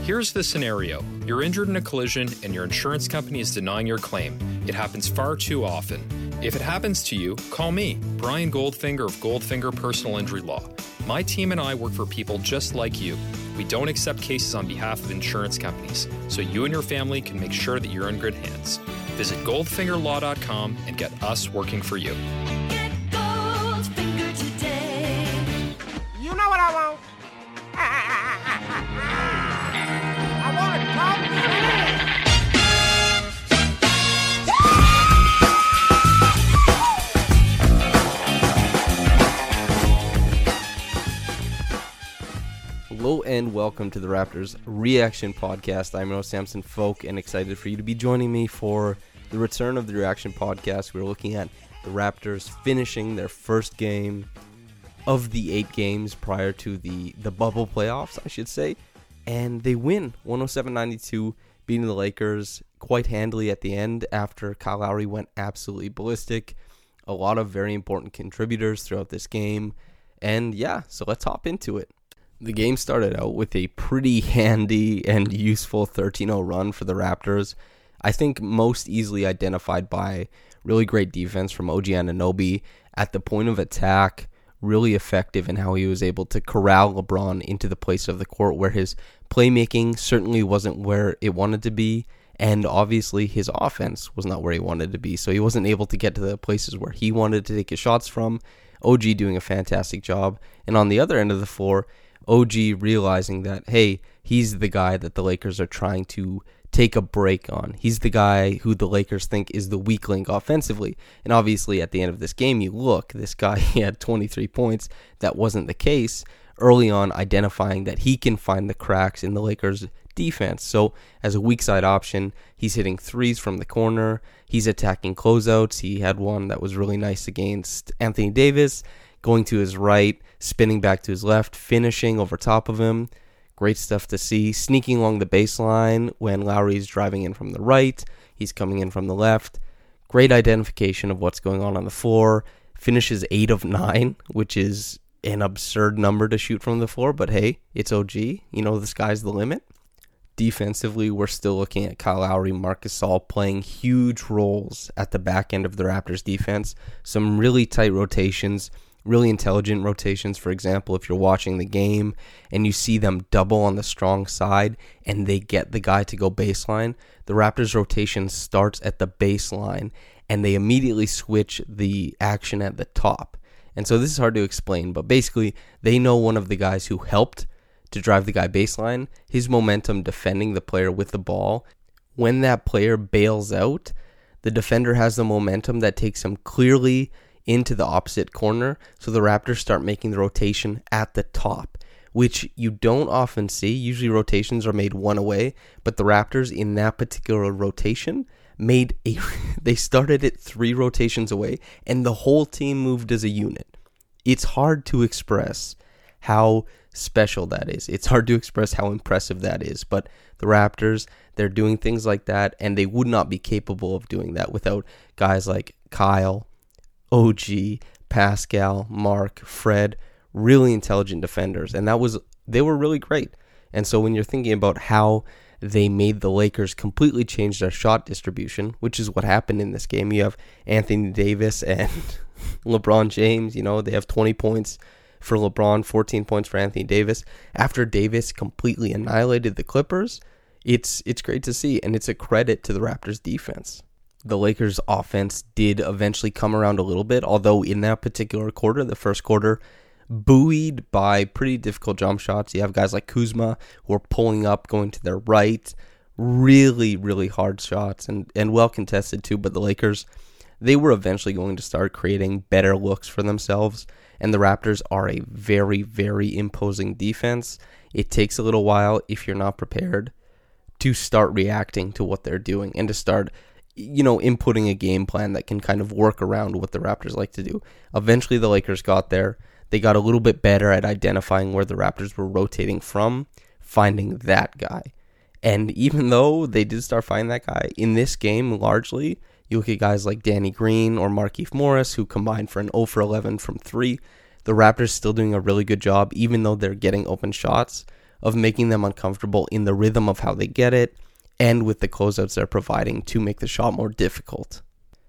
Here's the scenario. You're injured in a collision and your insurance company is denying your claim. It happens far too often. If it happens to you, call me, Brian Goldfinger of Goldfinger Personal Injury Law. My team and I work for people just like you. We don't accept cases on behalf of insurance companies, so you and your family can make sure that you're in good hands. Visit goldfingerlaw.com and get us working for you. Get Goldfinger today. You know what I want? I want a Coke. Hello and welcome to the Raptors Reaction Podcast. I'm your host, Samson Folk, and excited for you to be joining me for the return of the Reaction Podcast. We're looking at the Raptors finishing their first game of the 8 games prior to the bubble playoffs, I should say. And they win 107-92, beating the Lakers quite handily at the end after Kyle Lowry went absolutely ballistic. A lot of very important contributors throughout this game. And yeah, so let's hop into it. The game started out with a pretty handy and useful 13-0 run for the Raptors. I think most easily identified by really great defense from OG Anunoby at the point of attack, really effective in how he was able to corral LeBron into the place of the court where his playmaking certainly wasn't where it wanted to be, and obviously his offense was not where he wanted to be, so he wasn't able to get to the places where he wanted to take his shots from. OG doing a fantastic job, and on the other end of the floor, OG realizing that, hey, he's the guy that the Lakers are trying to take a break on. He's the guy who the Lakers think is the weak link offensively. And obviously at the end of this game, you look, this guy, he had 23 points. That wasn't the case. Early on, identifying that he can find the cracks in the Lakers' defense. So as a weak side option, he's hitting threes from the corner. He's attacking closeouts. He had one that was really nice against Anthony Davis, going to his right, spinning back to his left, finishing over top of him. Great stuff to see. Sneaking along the baseline when Lowry's driving in from the right. He's coming in from the left. Great identification of what's going on the floor. Finishes 8 of 9, which is an absurd number to shoot from the floor. But hey, it's OG. You know, the sky's the limit. Defensively, we're still looking at Kyle Lowry, Marc Gasol playing huge roles at the back end of the Raptors defense. Some really tight rotations. Really intelligent rotations. For example, if you're watching the game and you see them double on the strong side and they get the guy to go baseline, the Raptors rotation starts at the baseline and they immediately switch the action at the top. And so this is hard to explain, but basically they know one of the guys who helped to drive the guy baseline, his momentum defending the player with the ball. When that player bails out, the defender has the momentum that takes him clearly into the opposite corner, so the Raptors start making the rotation at the top, which you don't often see. Usually rotations are made one away, but the Raptors in that particular rotation they started it 3 rotations away, and the whole team moved as a unit. It's hard to express how special that is. It's hard to express how impressive that is, but the Raptors, they're doing things like that, and they would not be capable of doing that without guys like Kyle, OG, Pascal, Mark, Fred, really intelligent defenders, and they were really great. And so when you're thinking about how they made the Lakers completely change their shot distribution, which is what happened in this game, you have Anthony Davis and LeBron James, you know, they have 20 points for LeBron, 14 points for Anthony Davis. After Davis completely annihilated the Clippers, it's great to see, and it's a credit to the Raptors defense. The Lakers offense did eventually come around a little bit, although in that particular quarter, the first quarter, buoyed by pretty difficult jump shots. You have guys like Kuzma who are pulling up, going to their right. Really, really hard shots and well contested too. But the Lakers, they were eventually going to start creating better looks for themselves. And the Raptors are a very, very imposing defense. It takes a little while, if you're not prepared, to start reacting to what they're doing and to start, you know, inputting a game plan that can kind of work around what the Raptors like to do. Eventually, the Lakers got there. They got a little bit better at identifying where the Raptors were rotating from, finding that guy. And even though they did start finding that guy, in this game, largely, you look at guys like Danny Green or Markieff Morris, who combined for an 0 for 11 from 3. The Raptors still doing a really good job, even though they're getting open shots, of making them uncomfortable in the rhythm of how they get it, and with the closeouts they're providing to make the shot more difficult.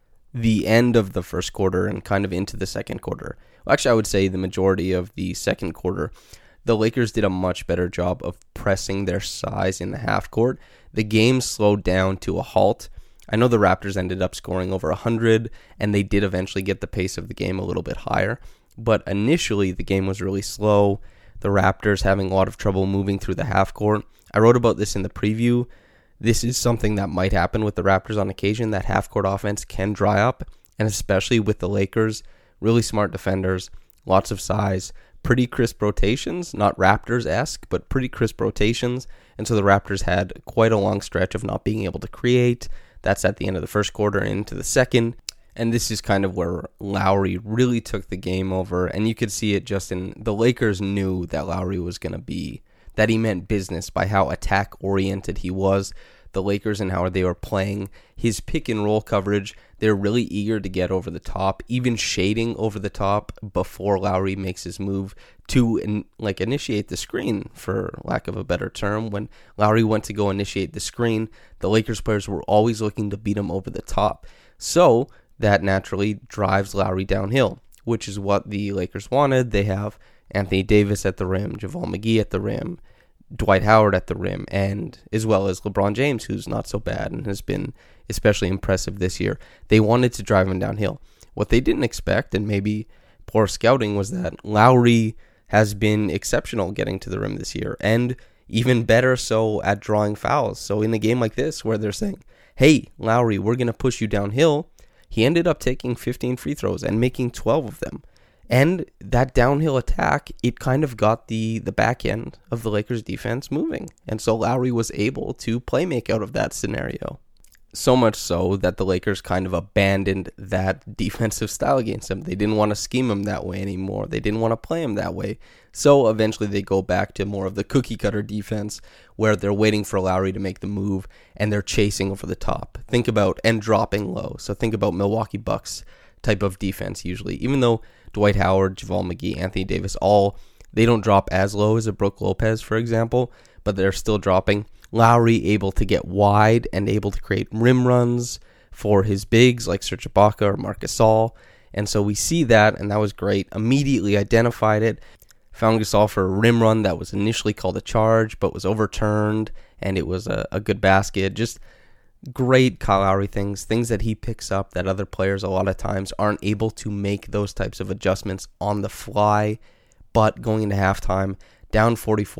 The end of the first quarter and kind of into the second quarter, well, actually I would say the majority of the second quarter, the Lakers did a much better job of pressing their size in the half court. The game slowed down to a halt. I know the Raptors ended up scoring over 100, and they did eventually get the pace of the game a little bit higher. But initially, the game was really slow. The Raptors having a lot of trouble moving through the half court. I wrote about this in the preview. This is something that might happen with the Raptors on occasion. That half court offense can dry up, and especially with the Lakers, really smart defenders, lots of size, pretty crisp rotations, not Raptors-esque, but pretty crisp rotations. And so the Raptors had quite a long stretch of not being able to create. That's at the end of the first quarter and into the second. And this is kind of where Lowry really took the game over. And you could see it just in the Lakers knew that Lowry was going to be, that he meant business by how attack-oriented he was. The Lakers and how they were playing his pick and roll coverage. They're really eager to get over the top, even shading over the top before Lowry makes his move to initiate the screen, for lack of a better term. When Lowry went to go initiate the screen, the Lakers players were always looking to beat him over the top. So that naturally drives Lowry downhill, which is what the Lakers wanted. They have Anthony Davis at the rim, JaVale McGee at the rim, Dwight Howard at the rim, and as well as LeBron James, who's not so bad and has been especially impressive this year. They wanted to drive him downhill. What they didn't expect, and maybe poor scouting, was that Lowry has been exceptional getting to the rim this year, and even better so at drawing fouls. So in a game like this where they're saying, hey, Lowry, we're going to push you downhill, he ended up taking 15 free throws and making 12 of them. And that downhill attack, it kind of got the back end of the Lakers defense moving. And so Lowry was able to play make out of that scenario. So much so that the Lakers kind of abandoned that defensive style against him. They didn't want to scheme him that way anymore. They didn't want to play him that way. So eventually they go back to more of the cookie cutter defense where they're waiting for Lowry to make the move and they're chasing over the top. Think about, and dropping low. So think about Milwaukee Bucks type of defense usually. Even though Dwight Howard, JaVale McGee, Anthony Davis, they don't drop as low as a Brook Lopez, for example, but they're still dropping. Lowry able to get wide and able to create rim runs for his bigs like Serge Ibaka or Marc Gasol. And so we see that, and that was great. Immediately identified it. Found Gasol for a rim run that was initially called a charge, but was overturned, and it was a good basket. Just great Kyle Lowry things that he picks up that other players a lot of times aren't able to make those types of adjustments on the fly. But going into halftime, down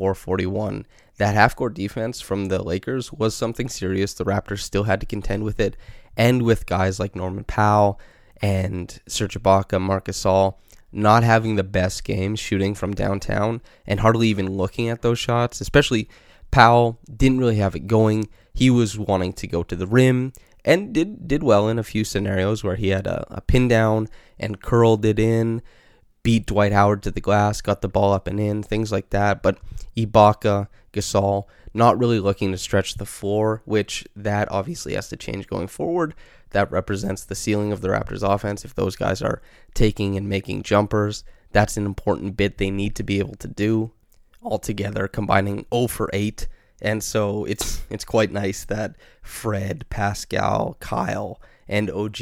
44-41, that half-court defense from the Lakers was something serious. The Raptors still had to contend with it, and with guys like Norman Powell and Serge Ibaka, Marc Gasol not having the best games shooting from downtown and hardly even looking at those shots. Especially Powell didn't really have it going. He was wanting to go to the rim and did well in a few scenarios where he had a pin down and curled it in, beat Dwight Howard to the glass, got the ball up and in, things like that. But Ibaka, Gasol, not really looking to stretch the floor, which that obviously has to change going forward. That represents the ceiling of the Raptors offense. If those guys are taking and making jumpers, that's an important bit they need to be able to do. Altogether, combining 0 for 8. And so it's quite nice that Fred, Pascal, Kyle, and OG,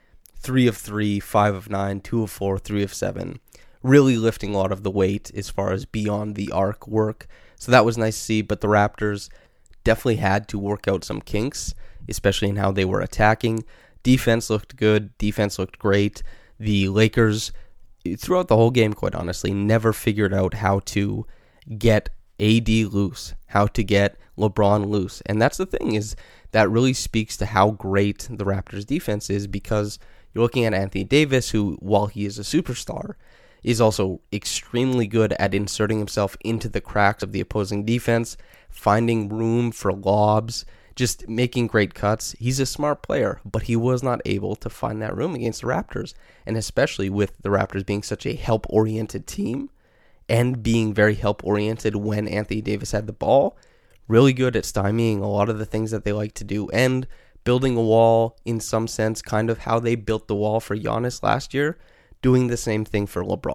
3 of 3, 5 of 9, 2 of 4, 3 of 7, really lifting a lot of the weight as far as beyond the arc work. So that was nice to see, but the Raptors definitely had to work out some kinks, especially in how they were attacking. Defense looked good. Defense looked great. The Lakers, throughout the whole game, quite honestly, never figured out how to get AD loose, how to get LeBron loose. And that's the thing, is that really speaks to how great the Raptors defense is, because you're looking at Anthony Davis, who, while he is a superstar, is also extremely good at inserting himself into the cracks of the opposing defense, finding room for lobs, just making great cuts. He's a smart player, but he was not able to find that room against the Raptors. And especially with the Raptors being such a help-oriented team, and being very help-oriented when Anthony Davis had the ball, really good at stymieing a lot of the things that they like to do, and building a wall, in some sense, kind of how they built the wall for Giannis last year, doing the same thing for LeBron.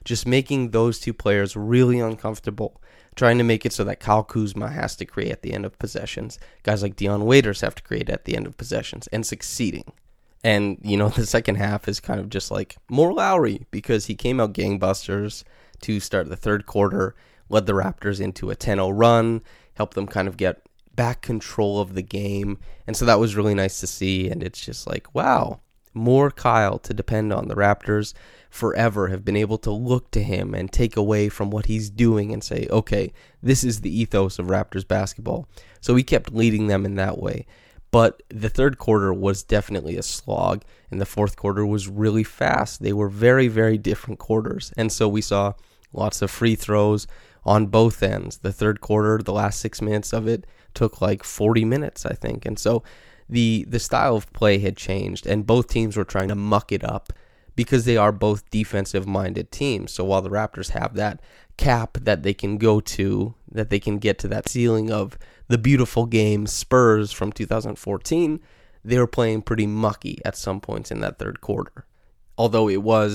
just making those two players really uncomfortable, trying to make it so that Kyle Kuzma has to create at the end of possessions. Guys like Dion Waiters have to create at the end of possessions, and succeeding. And, the second half is kind of just like more Lowry, because he came out gangbusters to start the third quarter, led the Raptors into a 10-0 run, helped them kind of get back control of the game. And so that was really nice to see. And it's just like, wow, more Kyle to depend on. The Raptors forever have been able to look to him and take away from what he's doing and say, okay, this is the ethos of Raptors basketball. So he kept leading them in that way. But the third quarter was definitely a slog, and the fourth quarter was really fast. They were very, very different quarters. And so we saw lots of free throws on both ends. The third quarter, the last 6 minutes of it, took like 40 minutes, I think. And so the style of play had changed, and both teams were trying to muck it up because they are both defensive-minded teams. So while the Raptors have that cap that they can go to, that they can get to that ceiling of the beautiful game Spurs from 2014, they were playing pretty mucky at some points in that third quarter. Although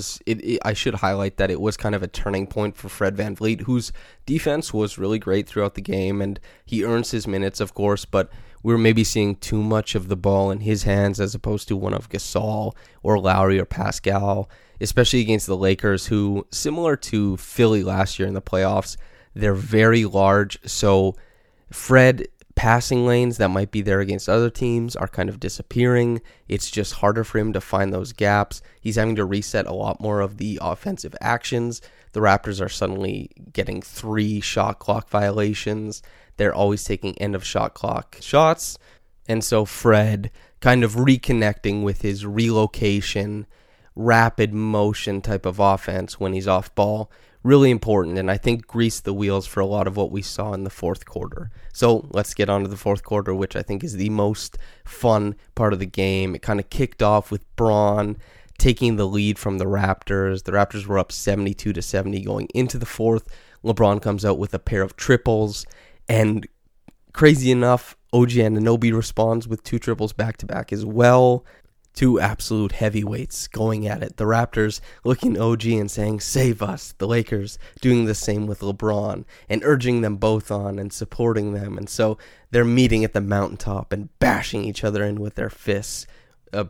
I should highlight that it was kind of a turning point for Fred VanVleet, whose defense was really great throughout the game, and he earns his minutes, of course, but we were maybe seeing too much of the ball in his hands as opposed to one of Gasol or Lowry or Pascal, especially against the Lakers, who, similar to Philly last year in the playoffs, they're very large, so Fred passing lanes that might be there against other teams are kind of disappearing. It's just harder for him to find those gaps. He's having to reset a lot more of the offensive actions. The Raptors are suddenly getting 3 shot clock violations. They're always taking end of shot clock shots. And so Fred kind of reconnecting with his relocation, rapid motion type of offense when he's off ball. Really important, and I think greased the wheels for a lot of what we saw in the fourth quarter. So let's get on to the fourth quarter, which I think is the most fun part of the game. It kind of kicked off with Braun taking the lead from the Raptors. The Raptors were up 72-70 going into the fourth. LeBron comes out with a pair of triples, and crazy enough, OG Anunoby responds with 2 triples back-to-back as well. 2 absolute heavyweights going at it. The Raptors looking OG and saying, save us. The Lakers doing the same with LeBron and urging them both on and supporting them. And so they're meeting at the mountaintop and bashing each other in with their fists. The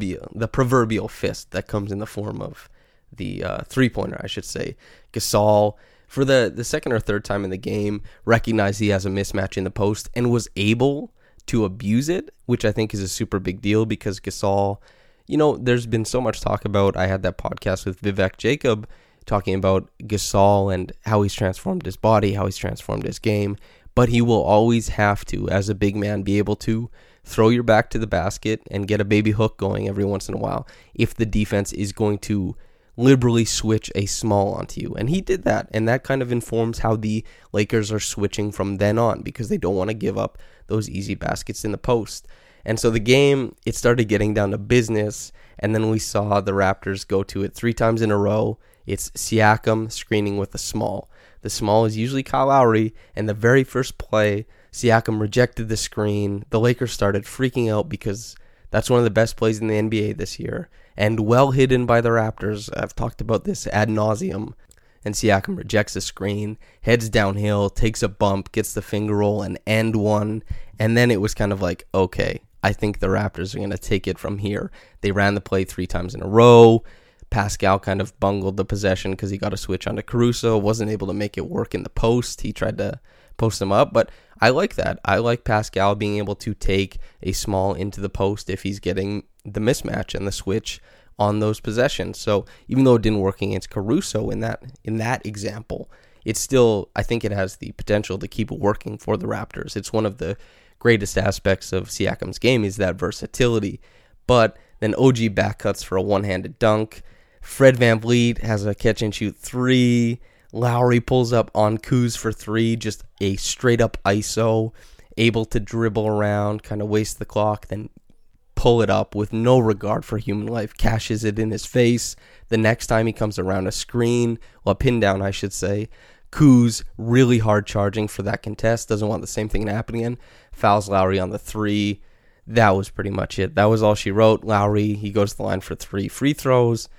proverbial fist that comes in the form of the three-pointer, I should say. Gasol, for the second or third time in the game, recognized he has a mismatch in the post and was able to abuse it, which I think is a super big deal because Gasol, there's been so much talk about, I had that podcast with Vivek Jacob talking about Gasol and how he's transformed his body, how he's transformed his game, but he will always have to, as a big man, be able to throw your back to the basket and get a baby hook going every once in a while if the defense is going to liberally switch a small onto you. And he did that, and that kind of informs how the Lakers are switching from then on because they don't want to give up those easy baskets in the post. And so the game, it started getting down to business, and then we saw the Raptors go to it 3 times in a row. It's Siakam screening with the small. The small is usually Kyle Lowry, and the very first play, Siakam rejected the screen. The Lakers started freaking out because that's one of the best plays in the NBA this year, and well hidden by the Raptors. I've talked about this ad nauseum. And Siakam rejects the screen, heads downhill, takes a bump, gets the finger roll, and end one. And then it was kind of like, okay, I think the Raptors are going to take it from here. They ran the play 3 times in a row. Pascal kind of bungled the possession because he got a switch onto Caruso, wasn't able to make it work in the post. He tried to post him up, but I like that. I like Pascal being able to take a small into the post if he's getting the mismatch and the switch on those possessions. So even though it didn't work against Caruso in that example, it's still, I think it has the potential to keep working for the Raptors. It's one of the greatest aspects of Siakam's game is that versatility. But then OG back cuts for a one-handed dunk. Fred VanVleet has a catch-and-shoot 3. Lowry pulls up on Kuz for 3, just a straight-up ISO, able to dribble around, kind of waste the clock, then pull it up with no regard for human life, cashes it in his face. The next time he comes around a screen, well, a pin down, I should say, Kuz really hard charging for that contest, doesn't want the same thing to happen again, fouls Lowry on the 3. That was pretty much it. That was all she wrote. Lowry, he goes to the line for 3 free throws,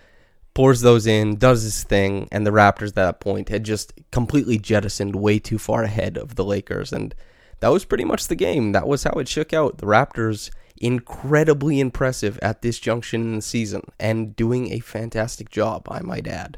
pours those in, does his thing, and the Raptors at that point had just completely jettisoned way too far ahead of the Lakers, and that was pretty much the game. That was how it shook out. The Raptors, incredibly impressive at this junction in the season, and doing a fantastic job, I might add.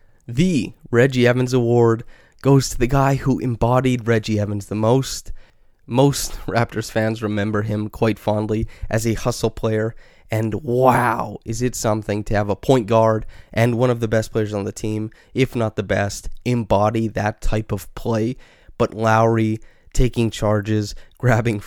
The Reggie Evans Award goes to the guy who embodied Reggie Evans the most. Most Raptors fans remember him quite fondly as a hustle player, and wow, is it something to have a point guard and one of the best players on the team, if not the best, embody that type of play. But Lowry taking charges, grabbing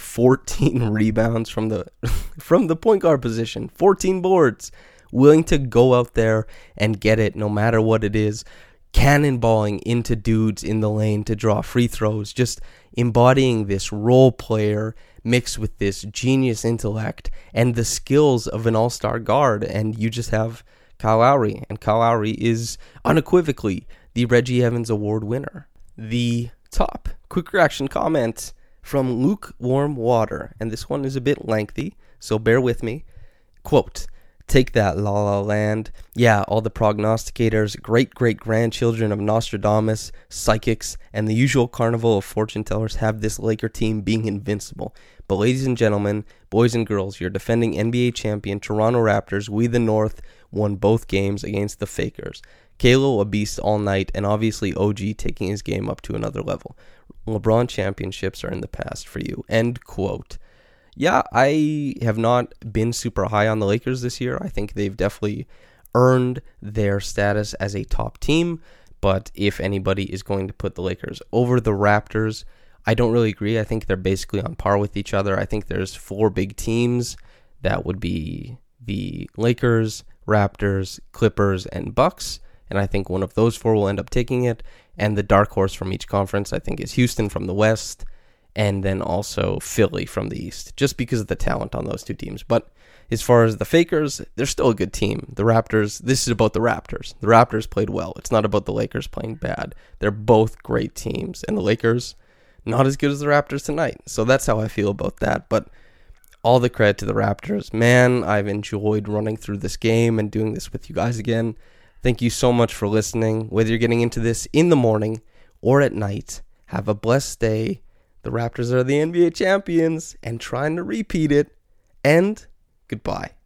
14 rebounds from the point guard position, 14 boards, willing to go out there and get it no matter what it is, cannonballing into dudes in the lane to draw free throws, just embodying this role player mixed with this genius intellect and the skills of an all-star guard. And you just have Kyle Lowry, and Kyle Lowry is unequivocally the Reggie Evans Award winner. The top quick reaction comment from Lukewarm Water, and this one is a bit lengthy, so bear with me. Quote, "Take that, La La Land. Yeah, all the prognosticators, great-great-grandchildren of Nostradamus, psychics, and the usual carnival of fortune tellers have this Laker team being invincible. But ladies and gentlemen, boys and girls, your defending NBA champion Toronto Raptors, we the North, won both games against the Fakers. Kalo a beast all night, and obviously OG taking his game up to another level. LeBron championships are in the past for you." End quote. Yeah, I have not been super high on the Lakers this year. I think they've definitely earned their status as a top team. But if anybody is going to put the Lakers over the Raptors, I don't really agree. I think they're basically on par with each other. I think there's 4 big teams. That would be the Lakers, Raptors, Clippers, and Bucks. And I think one of those 4 will end up taking it. And the dark horse from each conference, I think, is Houston from the West, and then also Philly from the East, just because of the talent on those 2 teams. But as far as the Fakers, they're still a good team. The Raptors, this is about the Raptors. The Raptors played well. It's not about the Lakers playing bad. They're both great teams. And the Lakers, not as good as the Raptors tonight. So that's how I feel about that. But all the credit to the Raptors. Man, I've enjoyed running through this game and doing this with you guys again. Thank you so much for listening. Whether you're getting into this in the morning or at night, have a blessed day. The Raptors are the NBA champions and trying to repeat it. And goodbye.